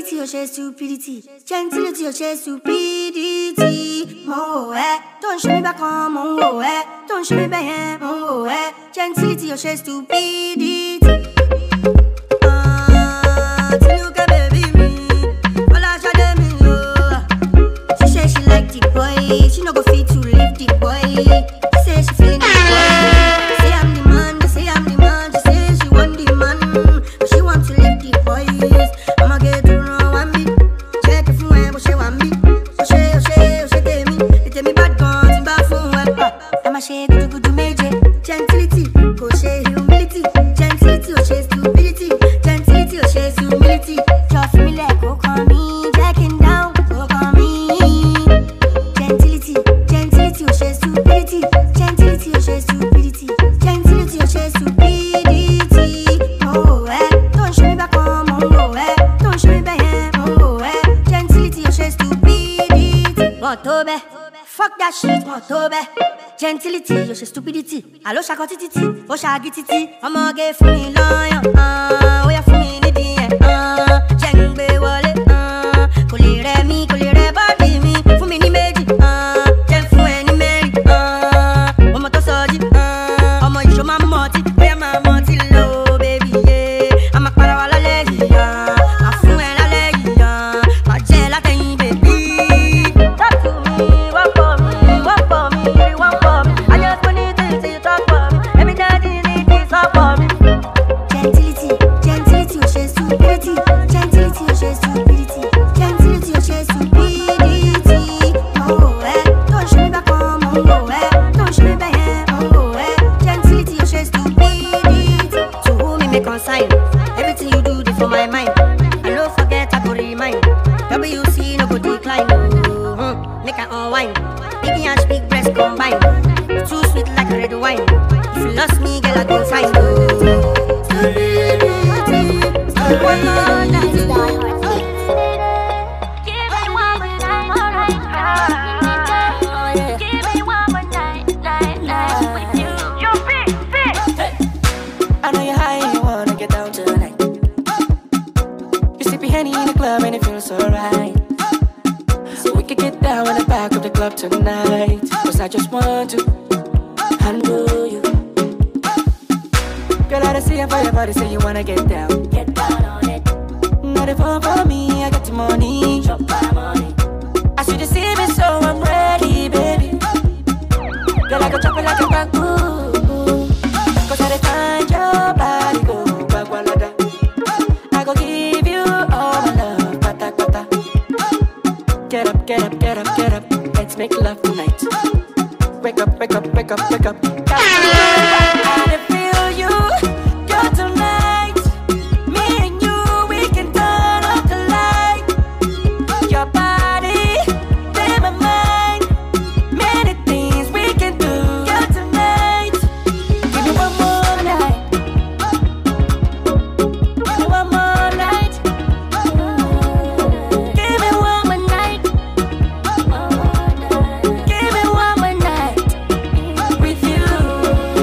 Gentility or share stupidity. Gentility or share stupidity. Mon ouais, don't show me back on mon ouais. Don't show me back mon ouais. Gentility or share stupidity. She no go fit to lift the boy. She say she feeling the boy. Say I'm the man, they say I'm the man. She say she want the man, but she want to lift the boys. I'ma get to know one beat. Check it from where, but she want me. Tell me. They tell me bad guns in bad phone. I'ma share good major. Gentility, go share humility. Gentility, or share stupidity. Gentility, or share humility. Just me like go call me, jacking down, go call me. Gentility or share stupidity. Gentility or share stupidity. Gentility or share stupidity. Oh, don't show me back on oh, don't show me back oh, gentility or share stupidity. Motobe, fuck that shit, motobe. Gentility or share stupidity. Allo shako titi, o shagi titi. I'ma get for me lion, we are for me lady, jengbe wale, kolire mi, kolire body mi, for me ni meji, everything you do for my mind. I no forget, I go remind. WC no go decline. Make I unwind. Big hands, big breast combine. Too sweet like red wine. If you lost me, girl, I go find in the club and it feels so right. So we could get down in the back of the club tonight. Cause I just want to handle you. Girl, I see it for your body, say you wanna get down. Get down on it. Not if fun for me, I got the money. Drop my money. I see you see me, so I'm ready, baby. Girl, I go chop it like a bamboo. Cause I find your body go back one another. I go give you all my love, pata pata. Get up, get up, get up, get up. Let's make love tonight. Wake up, wake up, wake up, wake up. I feel you, you're tonight. Me and you, we can turn up the light. Your body, then my mind. Many things we can do. You're tonight. Give me one more night. Give me one more night. Give me one more night. Give me one more night with you.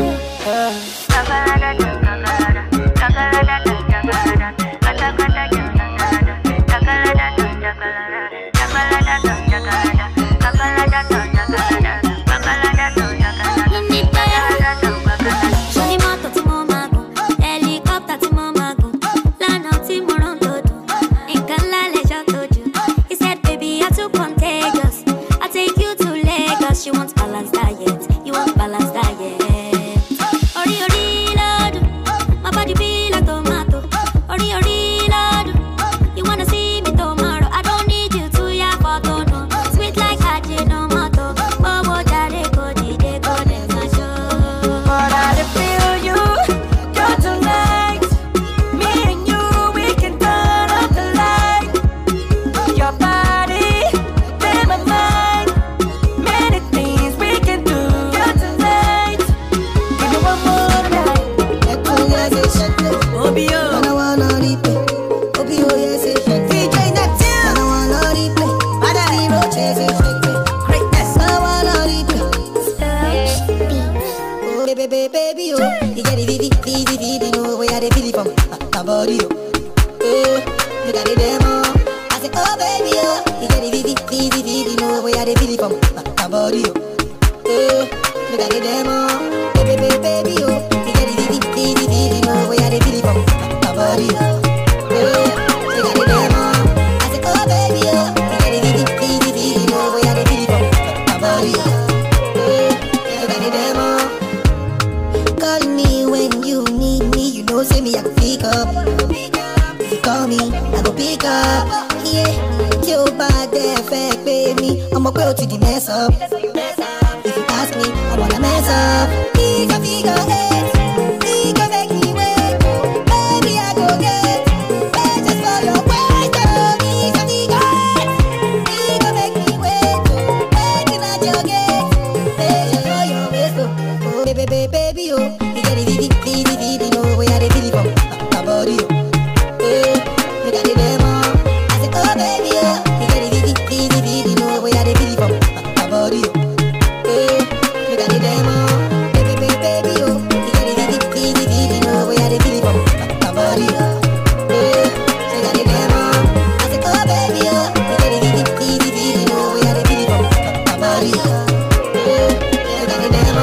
say, oh baby, oh, you get the vivi, no way I dey feel it from my body, oh. Look at the demo, baby, oh, you get the vivi, no way I dey feel it from my body, oh. Look at the demo, I say, oh baby, oh, you get the vivi, no way I dey feel it from my body, oh. Look at the demo. Call me when you need me, you know, say me I can pick up. If you call me, I go pick up. Yeah, tí o bá dé fẹ́ pé mi, ọmọ pé o ti di mess up. If you ask me, I wanna mess up. Figure eight, figure make me wait. Baby, I go get just for your waist. Figure eight, figure make me wait. Baby, not your gate. Baby, for your waist. Oh, baby, oh, you get the vivi, no way I dey feel it from my body, oh. Look at the demo. I say, oh baby, oh, you get the vivi, no way I dey feel it from my body, oh. Look at the demo. Baby, oh, you get the vivi, no way I dey feel it from my body, oh. Look at the demo. I say, oh baby, oh, you get the vivi, no way I dey feel it from my body, oh. Look at the demo.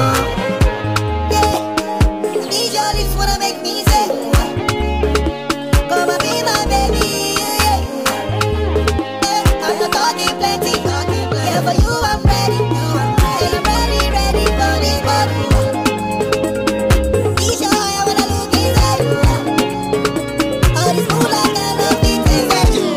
Yeah, these your lips wanna make me say, come and be my baby, yeah. I'm not talking plenty, yeah, for you I'm ready, yeah, I'm ready for this body. These your eye, I wanna look inside, all this mood like I love it inside you.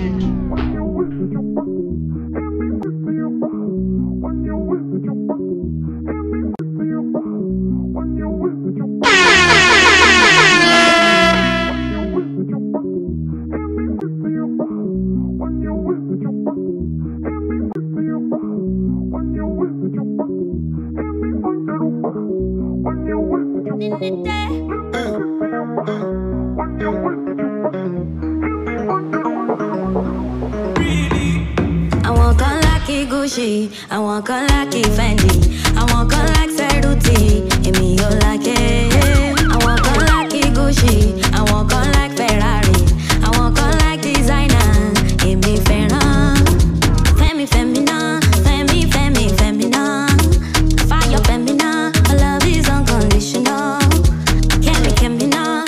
I walk on like Gucci, I walk on like Fendi, I walk on like Cerruti, and me you like it. I walk on like Gucci, I walk on like Ferrari, I walk on like designer, and me Ferrari. Femina, fire femina, my love is unconditional. Kemina,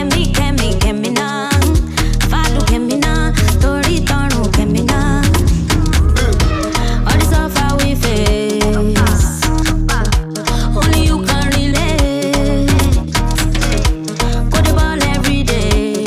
fadu kemina, tori toru kemina. All this stuff how we face, only you can relate. Go the ball every day.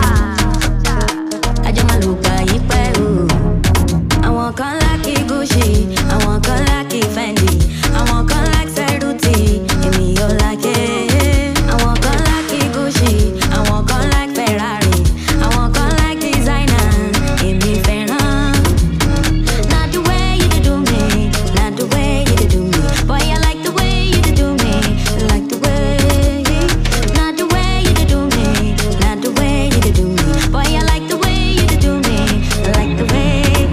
Ajamaluka ipe. I walk on like Gucci, I walk on like Fendi, I walk on like Cerruti, and me you like it. I walk on like Gucci, I walk on like Ferrari, I walk on like designer, and me Ferrari. Not the way you do me, not the way you do me. Boy, I like the way you do me, like the way. Not the way you do me, not the way you do me. Boy, I like the way you do me, like the way.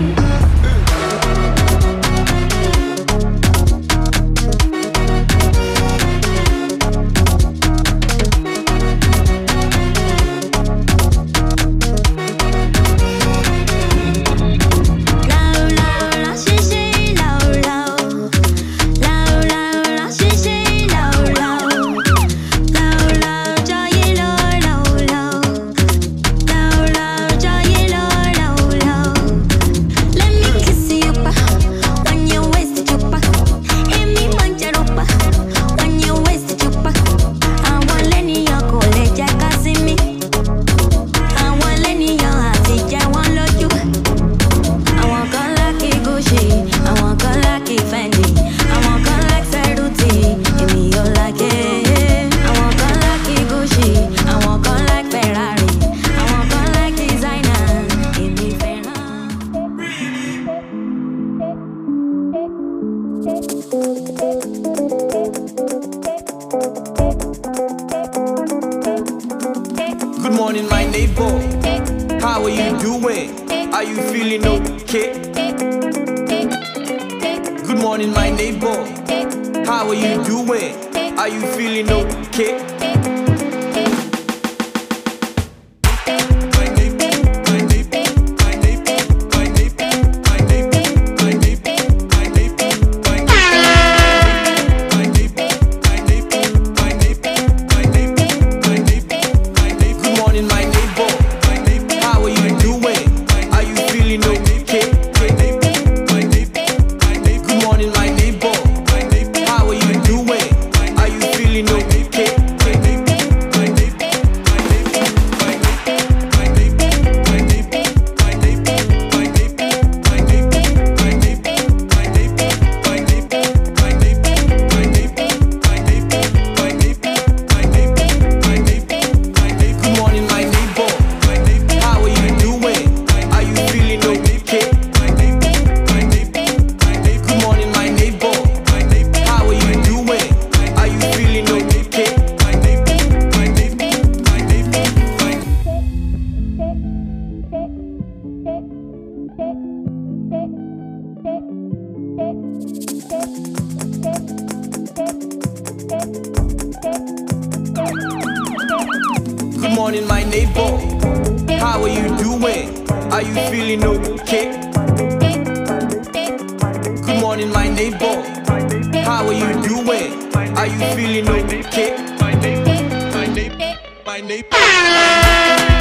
Good morning, my neighbor. How are you doing? Are you feeling okay? Good morning, my neighbor. How are you doing? Are you feeling okay? My neighbor. morning, my neighbor. How are you doing? Are you feeling okay? Good morning, my neighbor. How are you doing? Are you feeling okay? My neighbor.